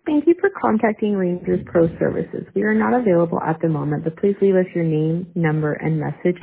Thank you for contacting Rangers Pro Services. We are not available at the moment, but please leave us your name, number, and message